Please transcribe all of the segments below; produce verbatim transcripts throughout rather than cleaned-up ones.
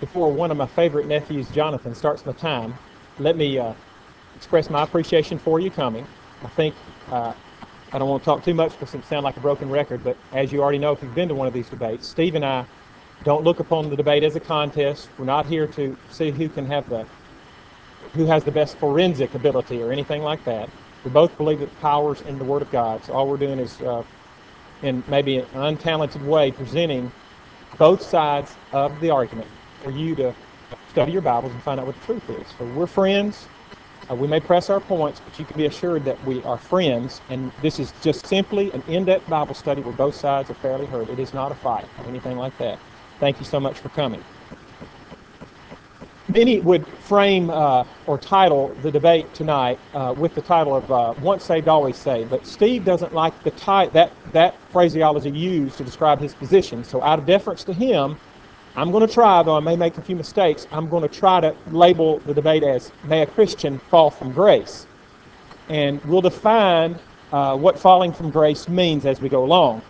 before one of my favorite nephews, Jonathan, starts my time, let me uh, express my appreciation for you coming. I think, uh, I don't want to talk too much because it sounds like a broken record, but as you already know if you've been to one of these debates, Steve and I don't look upon the debate as a contest. We're not here to see who can have the, who has the best forensic ability or anything like that. We both believe that the power's in the Word of God, so all we're doing is, uh, in maybe an untalented way, presenting both sides of the argument for you to study your Bibles and find out what the truth is. So we're friends. Uh, we may press our points, but you can be assured that we are friends, and this is just simply an in-depth Bible study where both sides are fairly heard. It is not a fight or anything like that. Thank you so much for coming. Many would frame uh, or title the debate tonight uh, with the title of uh, Once Saved, Always Saved, but Steve doesn't like the ti- that, that phraseology used to describe his position, so out of deference to him, I'm going to try, though I may make a few mistakes, I'm going to try to label the debate as May a Christian Fall from Grace. And we'll define uh, what falling from grace means as we go along.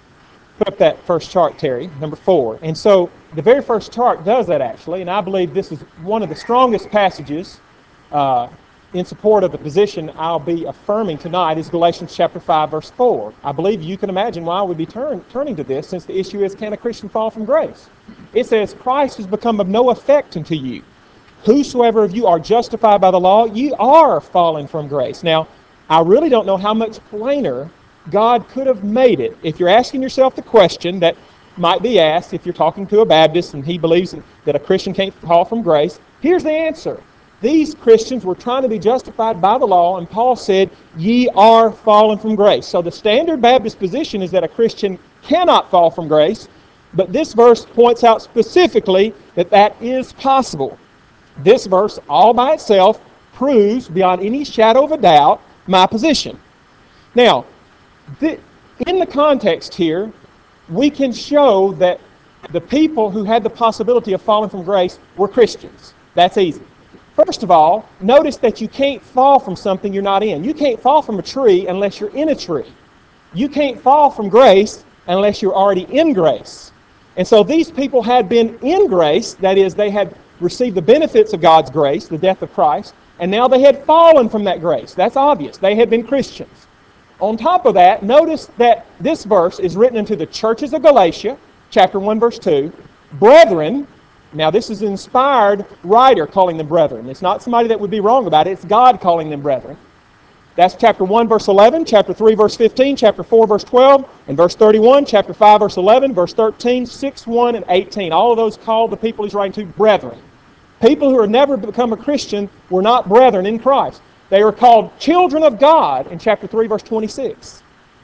Put up that first chart, Terry, number four. And so the very first chart does that, actually, and I believe this is one of the strongest passages uh, in support of the position I'll be affirming tonight is Galatians chapter five, verse four. I believe you can imagine why I would be turn, turning to this, since the issue is, can a Christian fall from grace? It says, Christ has become of no effect unto you. Whosoever of you are justified by the law, ye are fallen from grace. Now, I really don't know how much plainer God could have made it. If you're asking yourself the question that might be asked if you're talking to a Baptist and he believes that a Christian can't fall from grace, here's the answer. These Christians were trying to be justified by the law, and Paul said, ye are fallen from grace. So the standard Baptist position is that a Christian cannot fall from grace, but this verse points out specifically that that is possible. This verse, all by itself, proves beyond any shadow of a doubt my position. Now, th- in the context here, we can show that the people who had the possibility of falling from grace were Christians. That's easy. First of all, notice that you can't fall from something you're not in. You can't fall from a tree unless you're in a tree. You can't fall from grace unless you're already in grace. And so these people had been in grace, that is, they had received the benefits of God's grace, the death of Christ, and now they had fallen from that grace. That's obvious. They had been Christians. On top of that, notice that this verse is written into the churches of Galatia, chapter one, verse two. Brethren, now this is an inspired writer calling them brethren. It's not somebody that would be wrong about it. It's God calling them brethren. That's chapter one, verse eleven, chapter three, verse fifteen, chapter four, verse twelve, and verse thirty-one, chapter five, verse eleven, verse thirteen, six, one, and eighteen. All of those call the people he's writing to brethren. People who have never become a Christian were not brethren in Christ. They were called children of God in chapter three, verse twenty-six.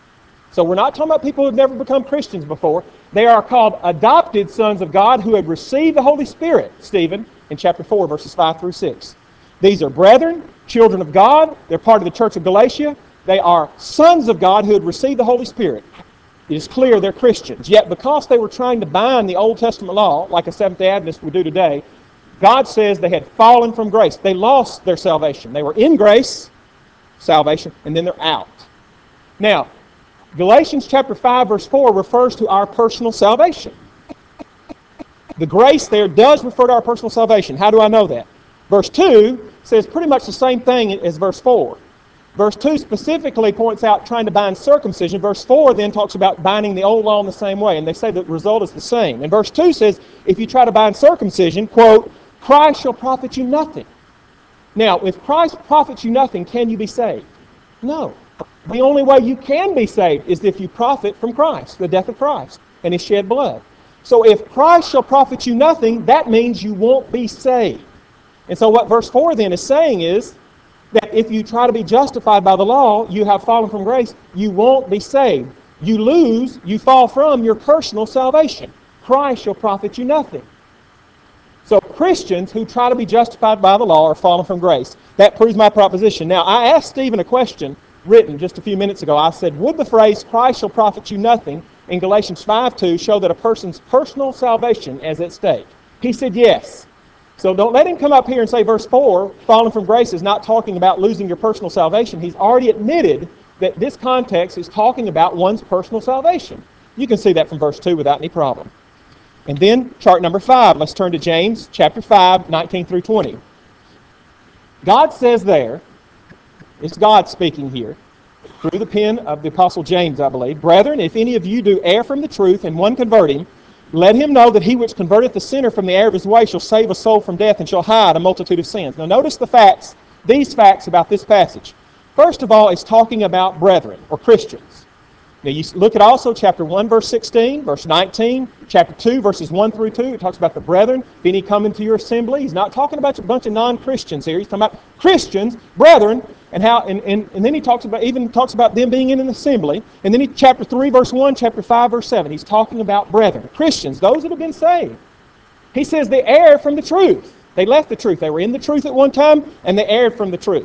So we're not talking about people who have never become Christians before. They are called adopted sons of God who had received the Holy Spirit, Stephen, in chapter four, verses five through six. These are brethren, children of God. They're part of the church of Galatia. They are sons of God who had received the Holy Spirit. It is clear they're Christians. Yet because they were trying to bind the Old Testament law, like a Seventh-day Adventist would do today, God says they had fallen from grace. They lost their salvation. They were in grace, salvation, and then they're out. Now, Galatians chapter five, verse four refers to our personal salvation. The grace there does refer to our personal salvation. How do I know that? Verse two says pretty much the same thing as verse four. Verse two specifically points out trying to bind circumcision. Verse four then talks about binding the old law in the same way, and they say the result is the same. And verse two says, if you try to bind circumcision, quote, Christ shall profit you nothing. Now, if Christ profits you nothing, can you be saved? No. The only way you can be saved is if you profit from Christ, the death of Christ, and His shed blood. So if Christ shall profit you nothing, that means you won't be saved. And so what verse four then is saying is that if you try to be justified by the law, you have fallen from grace, you won't be saved. You lose, you fall from your personal salvation. Christ shall profit you nothing. So Christians who try to be justified by the law are fallen from grace. That proves my proposition. Now, I asked Stephen a question written just a few minutes ago. I said, would the phrase, Christ shall profit you nothing, in Galatians five two show that a person's personal salvation is at stake? He said yes. So don't let him come up here and say verse four, fallen from grace, is not talking about losing your personal salvation. He's already admitted that this context is talking about one's personal salvation. You can see that from verse two without any problem. And then chart number five, let's turn to James chapter five, nineteen through twenty. God says there, it's God speaking here, through the pen of the Apostle James, I believe, "Brethren, if any of you do err from the truth, and one convert him, let him know that he which converteth the sinner from the error of his way shall save a soul from death, and shall hide a multitude of sins." Now notice the facts, these facts about this passage. First of all, it's talking about brethren, or Christians. Now you look at also chapter one, verse sixteen, verse nineteen, chapter two, verses one through two. It talks about the brethren. If any come into your assembly, he's not talking about a bunch of non-Christians here. He's talking about Christians, brethren, and how. And, and, and then he talks about even talks about them being in an assembly. And then he, chapter three, verse one, chapter five, verse seven. He's talking about brethren, Christians, those that have been saved. He says they erred from the truth. They left the truth. They were in the truth at one time, and they erred from the truth.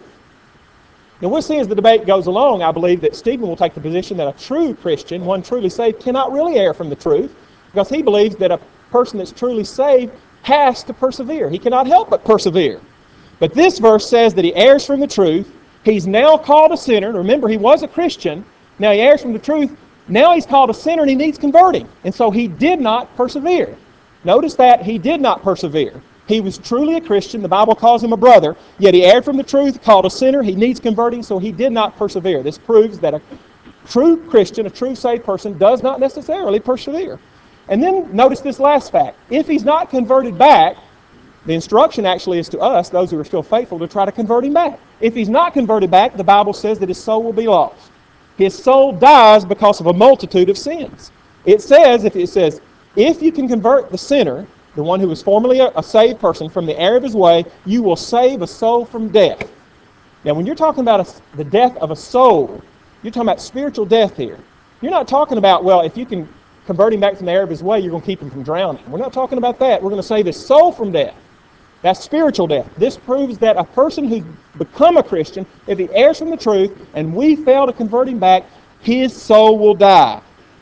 Now we'll see as the debate goes along, I believe that Stephen will take the position that a true Christian, one truly saved, cannot really err from the truth, because he believes that a person that's truly saved has to persevere. He cannot help but persevere. But this verse says that he errs from the truth. He's now called a sinner. Remember, he was a Christian. Now he errs from the truth. Now he's called a sinner and he needs converting. And so he did not persevere. Notice that he did not persevere. He was truly a Christian. The Bible calls him a brother. Yet he erred from the truth, called a sinner. He needs converting, so he did not persevere. This proves that a true Christian, a true saved person, does not necessarily persevere. And then notice this last fact. If he's not converted back, the instruction actually is to us, those who are still faithful, to try to convert him back. If he's not converted back, the Bible says that his soul will be lost. His soul dies because of a multitude of sins. It says, if it says, if you can convert the sinner, the one who was formerly a, a saved person, from the error of his way, you will save a soul from death. Now, when you're talking about a, the death of a soul, you're talking about spiritual death here. You're not talking about, well, if you can convert him back from the error of his way, you're going to keep him from drowning. We're not talking about that. We're going to save his soul from death. That's spiritual death. This proves that a person who's become a Christian, if he errs from the truth and we fail to convert him back, his soul will die.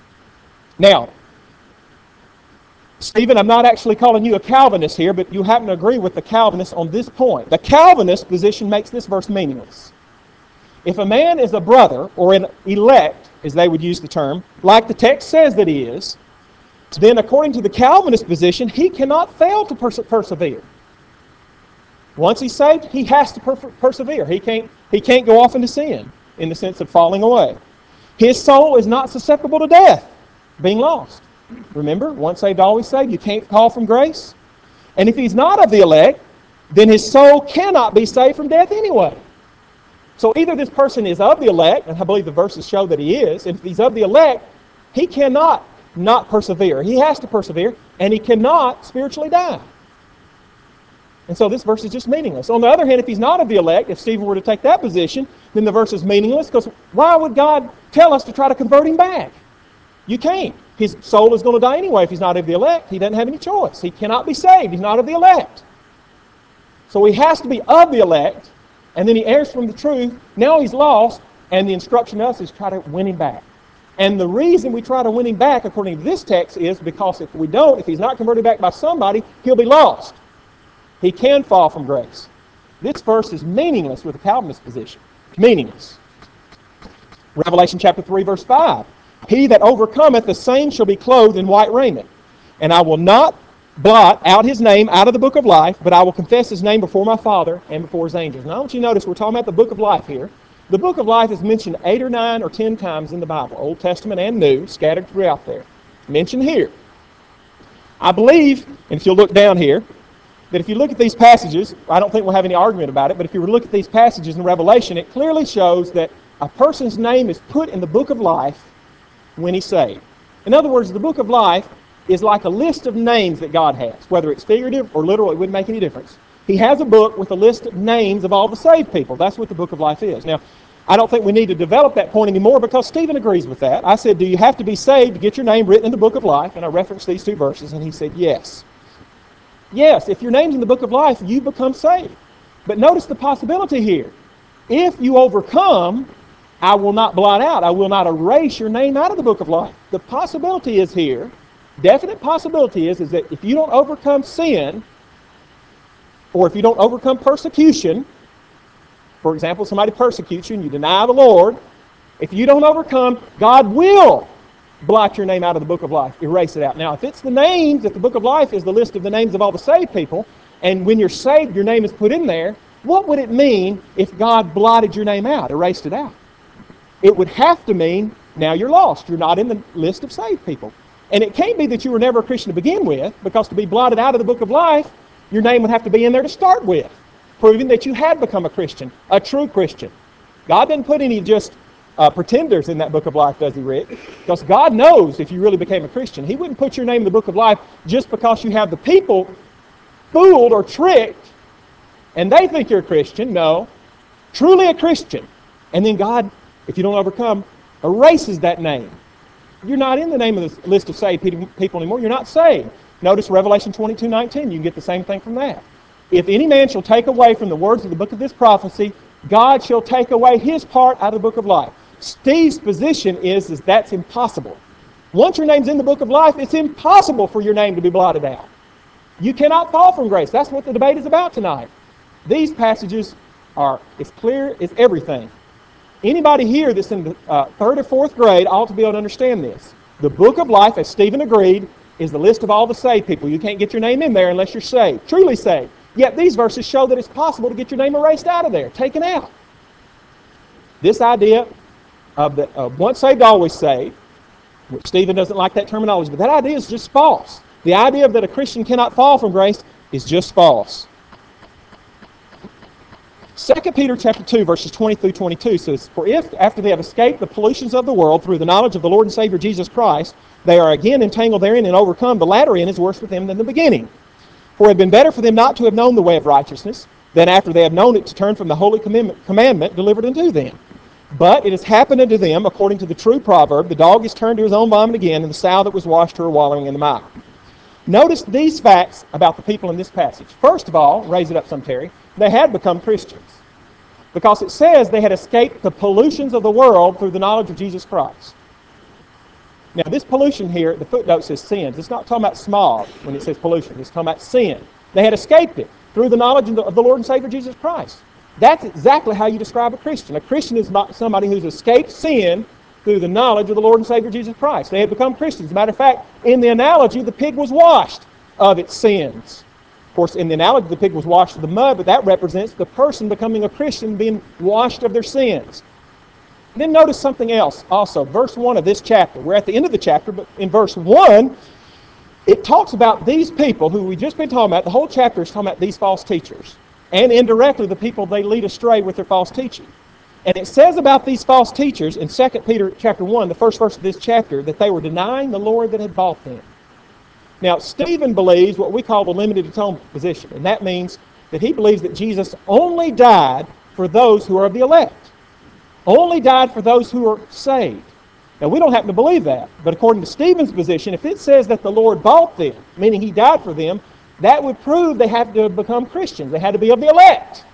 Now, Stephen, I'm not actually calling you a Calvinist here, but you happen to agree with the Calvinists on this point. The Calvinist position makes this verse meaningless. If a man is a brother, or an elect, as they would use the term, like the text says that he is, then according to the Calvinist position, he cannot fail to perse- persevere. Once he's saved, he has to per- persevere. He can't, he can't go off into sin, in the sense of falling away. His soul is not susceptible to death, being lost. Remember, once saved, always saved. You can't call from grace. And if he's not of the elect, then his soul cannot be saved from death anyway. So either this person is of the elect, and I believe the verses show that he is, and if he's of the elect, he cannot not persevere. He has to persevere, and he cannot spiritually die. And so this verse is just meaningless. On the other hand, if he's not of the elect, if Stephen were to take that position, then the verse is meaningless, because why would God tell us to try to convert him back? You can't. His soul is going to die anyway if he's not of the elect. He doesn't have any choice. He cannot be saved. He's not of the elect. So he has to be of the elect, and then he errs from the truth. Now he's lost, and the instruction to us is try to win him back. And the reason we try to win him back, according to this text, is because if we don't, if he's not converted back by somebody, he'll be lost. He can fall from grace. This verse is meaningless with the Calvinist position. Meaningless. Revelation chapter three, verse five. He that overcometh, the same shall be clothed in white raiment. And I will not blot out his name out of the book of life, but I will confess his name before my Father and before his angels. Now I want you to notice we're talking about the book of life here. The book of life is mentioned eight or nine or ten times in the Bible, Old Testament and New, scattered throughout there. Mentioned here. I believe, and if you'll look down here, that if you look at these passages, I don't think we'll have any argument about it, but if you were to look at these passages in Revelation, it clearly shows that a person's name is put in the book of life when he's saved. In other words, the book of life is like a list of names that God has. Whether it's figurative or literal, it wouldn't make any difference. He has a book with a list of names of all the saved people. That's what the book of life is. Now, I don't think we need to develop that point anymore because Stephen agrees with that. I said, do you have to be saved to get your name written in the book of life? And I referenced these two verses, and he said, yes. Yes, if your name's in the book of life, you become saved. But notice the possibility here. If you overcome, I will not blot out, I will not erase your name out of the book of life. The possibility is here, definite possibility is, is that if you don't overcome sin, or if you don't overcome persecution, for example, somebody persecutes you and you deny the Lord, if you don't overcome, God will blot your name out of the book of life, erase it out. Now, if it's the names, if the book of life is the list of the names of all the saved people, and when you're saved, your name is put in there, what would it mean if God blotted your name out, erased it out? It would have to mean now you're lost. You're not in the list of saved people. And it can't be that you were never a Christian to begin with, because to be blotted out of the book of life, your name would have to be in there to start with, proving that you had become a Christian, a true Christian. God didn't put any just uh, pretenders in that book of life, does he, Rick? Because God knows if you really became a Christian. He wouldn't put your name in the book of life just because you have the people fooled or tricked and they think you're a Christian. No, truly a Christian. And then God, if you don't overcome, erases that name. You're not in the name of the list of saved people anymore. You're not saved. Notice Revelation twenty-two nineteen. You can get the same thing from that. If any man shall take away from the words of the book of this prophecy, God shall take away his part out of the book of life. Steve's position is, is that's impossible. Once your name's in the book of life, it's impossible for your name to be blotted out. You cannot fall from grace. That's what the debate is about tonight. These passages are as clear as everything. Anybody here that's in the uh, third or fourth grade ought to be able to understand this. The book of life, as Stephen agreed, is the list of all the saved people. You can't get your name in there unless you're saved, truly saved. Yet these verses show that it's possible to get your name erased out of there, taken out. This idea of the of once saved, always saved, which Stephen doesn't like that terminology, but that idea is just false. The idea that a Christian cannot fall from grace is just false. Second Peter chapter two, verses twenty through twenty-two says, "For if, after they have escaped the pollutions of the world through the knowledge of the Lord and Savior Jesus Christ, they are again entangled therein and overcome, the latter end is worse with them than the beginning. For it had been better for them not to have known the way of righteousness, than after they have known it to turn from the holy commandment delivered unto them. But it has happened unto them, according to the true proverb, the dog is turned to his own vomit again, and the sow that was washed to her wallowing in the mire." Notice these facts about the people in this passage. First of all, raise it up some, Terry, they had become Christians. Because it says they had escaped the pollutions of the world through the knowledge of Jesus Christ. Now, this pollution here, the footnote says sins. It's not talking about smog when it says pollution. It's talking about sin. They had escaped it through the knowledge of the, of the Lord and Savior Jesus Christ. That's exactly how you describe a Christian. A Christian is not somebody who's escaped sin through the knowledge of the Lord and Savior Jesus Christ. They had become Christians. As a matter of fact, in the analogy, the pig was washed of its sins. Of course, in the analogy, the pig was washed of the mud, but that represents the person becoming a Christian being washed of their sins. Then notice something else also. Verse one of this chapter. We're at the end of the chapter, but in verse one, it talks about these people who we've just been talking about. The whole chapter is talking about these false teachers. And indirectly, the people they lead astray with their false teaching. And it says about these false teachers in Second Peter chapter one, the first verse of this chapter, that they were denying the Lord that had bought them. Now, Stephen believes what we call the limited atonement position. And that means that he believes that Jesus only died for those who are of the elect. Only died for those who are saved. Now, we don't happen to believe that. But according to Stephen's position, if it says that the Lord bought them, meaning he died for them, that would prove they had to become Christians. They had to be of the elect.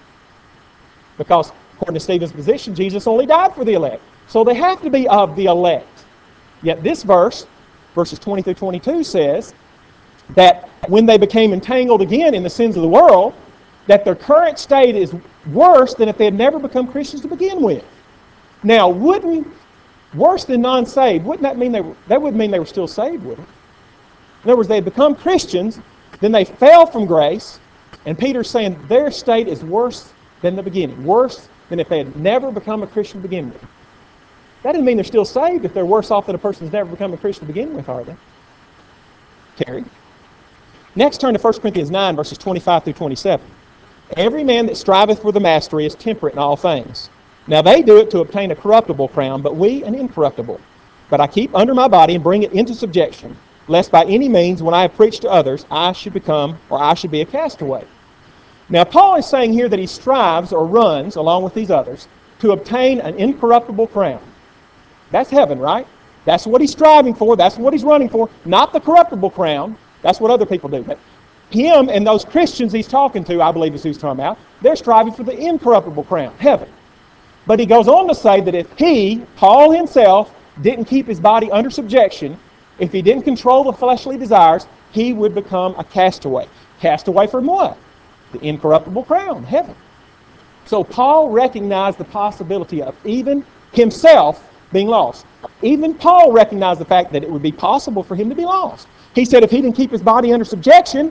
Because according to Stephen's position, Jesus only died for the elect. So they have to be of the elect. Yet this verse, verses twenty through twenty-two, says that when they became entangled again in the sins of the world, that their current state is worse than if they had never become Christians to begin with. Now, wouldn't, worse than non-saved, wouldn't that mean they were, that would mean they were still saved, wouldn't it? In other words, they had become Christians, then they fell from grace, and Peter's saying their state is worse than the beginning, worse than if they had never become a Christian to begin with. That doesn't mean they're still saved if they're worse off than a person who's never become a Christian to begin with, are they? Terry? Next, turn to First Corinthians nine, verses twenty-five through twenty-seven. "Every man that striveth for the mastery is temperate in all things. Now they do it to obtain a corruptible crown, but we an incorruptible. But I keep under my body and bring it into subjection, lest by any means, when I have preached to others, I should become, or I should be a castaway." Now, Paul is saying here that he strives or runs, along with these others, to obtain an incorruptible crown. That's heaven, right? That's what he's striving for. That's what he's running for. Not the corruptible crown. That's what other people do. But him and those Christians he's talking to, I believe is who he's talking about, they're striving for the incorruptible crown, heaven. But he goes on to say that if he, Paul himself, didn't keep his body under subjection, if he didn't control the fleshly desires, he would become a castaway. Castaway from what? The incorruptible crown, heaven. So Paul recognized the possibility of even himself being lost. Even Paul recognized the fact that it would be possible for him to be lost. He said if he didn't keep his body under subjection,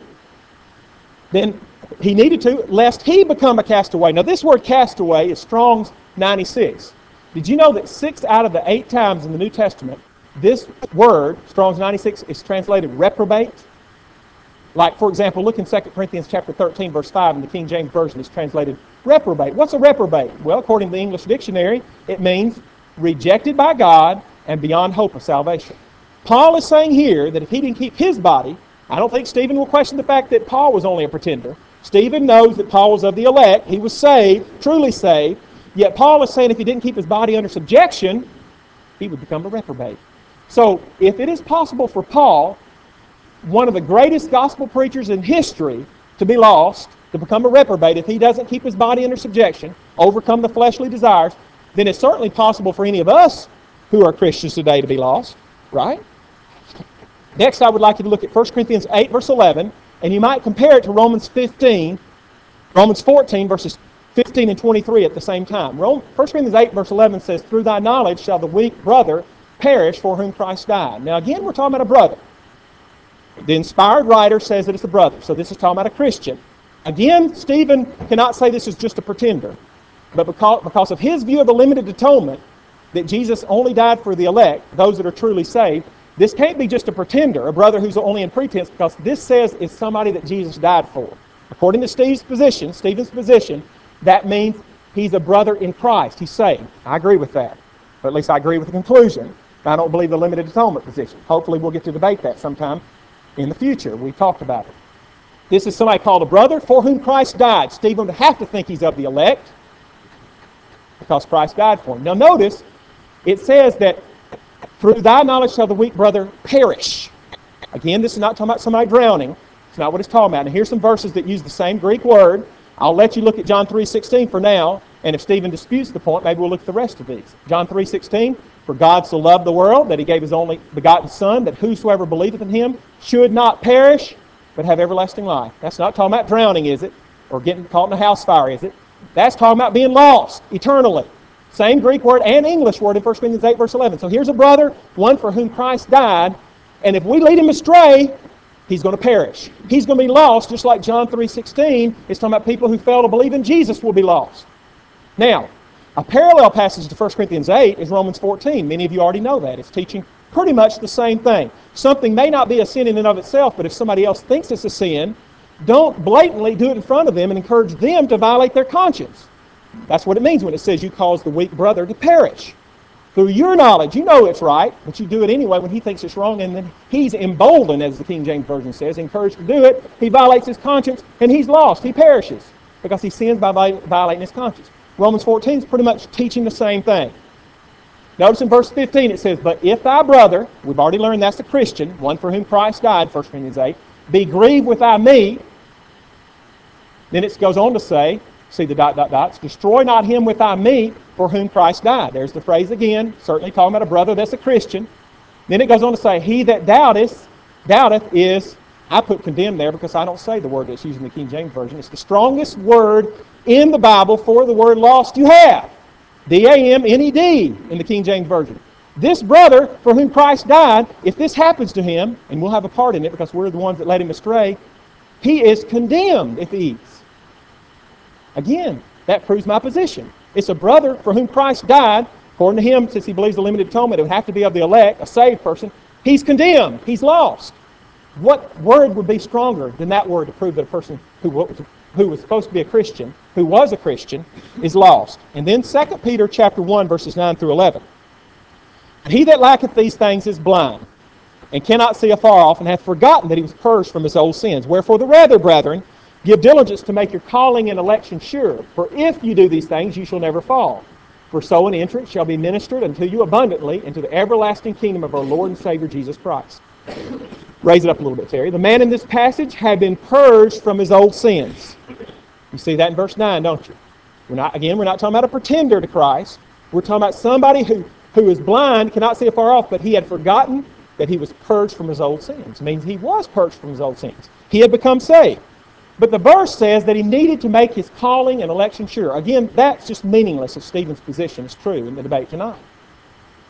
then he needed to, lest he become a castaway. Now this word castaway is Strong's ninety-six. Did you know that six out of the eight times in the New Testament, this word, Strong's ninety-six, is translated reprobate? Like, for example, look in Second Corinthians chapter thirteen, verse five, in the King James Version, it's translated reprobate. What's a reprobate? Well, according to the English dictionary, it means rejected by God and beyond hope of salvation. Paul is saying here that if he didn't keep his body, I don't think Stephen will question the fact that Paul was only a pretender. Stephen knows that Paul was of the elect. He was saved, truly saved. Yet Paul is saying if he didn't keep his body under subjection, he would become a reprobate. So if it is possible for Paul, one of the greatest gospel preachers in history, to be lost, to become a reprobate, if he doesn't keep his body under subjection, overcome the fleshly desires, then it's certainly possible for any of us who are Christians today to be lost, right? Next, I would like you to look at First Corinthians eight, verse eleven, and you might compare it to Romans fifteen, Romans fourteen, verses fifteen and twenty-three at the same time. First Corinthians eight, verse eleven says, through thy knowledge shall the weak brother perish for whom Christ died. Now again, we're talking about a brother. The inspired writer says that it's a brother, so this is talking about a Christian. Again, Stephen cannot say this is just a pretender, but because, because of his view of the limited atonement, that Jesus only died for the elect, those that are truly saved, this can't be just a pretender, a brother who's only in pretense, because this says it's somebody that Jesus died for. According to Steve's position, Stephen's position, that means he's a brother in Christ. He's saved. I agree with that. Or at least I agree with the conclusion. I don't believe the limited atonement position. Hopefully we'll get to debate that sometime in the future. We've talked about it. This is somebody called a brother for whom Christ died. Stephen would have to think he's of the elect because Christ died for him. Now notice, it says that through thy knowledge shall the weak brother perish. Again, this is not talking about somebody drowning. It's not what it's talking about. And here's some verses that use the same Greek word. I'll let you look at John three sixteen for now, and if Stephen disputes the point, maybe we'll look at the rest of these. John three sixteen, for God so loved the world that he gave his only begotten Son, that whosoever believeth in him should not perish, but have everlasting life. That's not talking about drowning, is it? Or getting caught in a house fire, is it? That's talking about being lost eternally. Same Greek word and English word in First Corinthians eight, verse eleven. So here's a brother, one for whom Christ died, and if we lead him astray, he's going to perish. He's going to be lost, just like John three sixteen is talking about people who fail to believe in Jesus will be lost. Now, a parallel passage to First Corinthians eight is Romans fourteen. Many of you already know that. It's teaching pretty much the same thing. Something may not be a sin in and of itself, but if somebody else thinks it's a sin, don't blatantly do it in front of them and encourage them to violate their conscience. That's what it means when it says you cause the weak brother to perish. Through your knowledge, you know it's right, but you do it anyway when he thinks it's wrong, and then he's emboldened, as the King James Version says, encouraged to do it. He violates his conscience, and he's lost. He perishes because he sins by violating his conscience. Romans fourteen is pretty much teaching the same thing. Notice in verse fifteen it says, but if thy brother, we've already learned that's a Christian, one for whom Christ died, First Corinthians eight, be grieved with thy meat, then it goes on to say, see the dot, dot, dots, destroy not him with thy meat for whom Christ died. There's the phrase again, certainly talking about a brother that's a Christian. Then it goes on to say, he that doubteth, doubteth is, I put condemned there because I don't say the word that's used in the King James Version. It's the strongest word in the Bible for the word lost you have. D A M N E D in the King James Version. This brother for whom Christ died, if this happens to him, and we'll have a part in it because we're the ones that led him astray, he is condemned if he eats. Again, that proves my position. It's a brother for whom Christ died. According to him, since he believes the limited atonement, it would have to be of the elect, a saved person. He's condemned. He's lost. What word would be stronger than that word to prove that a person who, who was supposed to be a Christian, who was a Christian, is lost? And then Second Peter chapter one, verses nine through eleven. He that lacketh these things is blind, and cannot see afar off, and hath forgotten that he was purged from his old sins. Wherefore the rather, brethren, give diligence to make your calling and election sure. For if you do these things, you shall never fall. For so an entrance shall be ministered unto you abundantly into the everlasting kingdom of our Lord and Savior Jesus Christ. Raise it up a little bit, Terry. The man in this passage had been purged from his old sins. You see that in verse nine, don't you? We're not, again, we're not talking about a pretender to Christ. We're talking about somebody who, who is blind, cannot see afar off, but he had forgotten that he was purged from his old sins. It means he was purged from his old sins. He had become saved. But the verse says that he needed to make his calling and election sure. Again, that's just meaningless if Stephen's position is true in the debate tonight.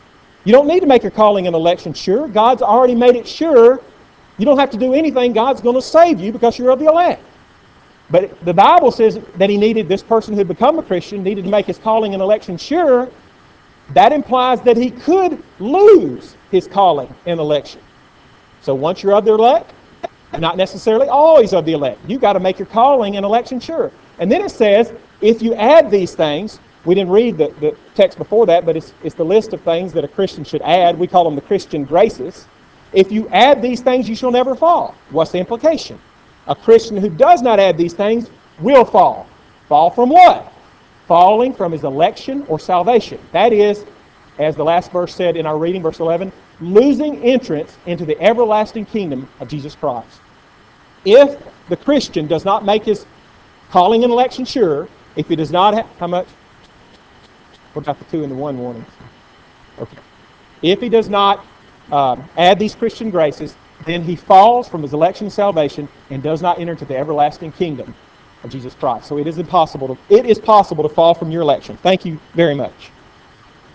You don't need to make your calling and election sure. God's already made it sure. You don't have to do anything. God's going to save you because you're of the elect. But the Bible says that he needed, this person who had become a Christian, needed to make his calling and election sure. That implies that he could lose his calling and election. So once you're of the elect, you're not necessarily always of the elect. You've got to make your calling and election sure. And then it says, if you add these things, we didn't read the, the text before that, but it's, it's the list of things that a Christian should add. We call them the Christian graces. If you add these things, you shall never fall. What's the implication? A Christian who does not add these things will fall. Fall from what? Falling from his election or salvation. That is, as the last verse said in our reading, verse eleven, losing entrance into the everlasting kingdom of Jesus Christ. If the Christian does not make his calling and election sure, if he does not have, how much? What about the two and the one warnings? Okay. If he does not um, add these Christian graces, then he falls from his election and salvation and does not enter into the everlasting kingdom of Jesus Christ. So it is impossible to, it is possible to fall from your election. Thank you very much.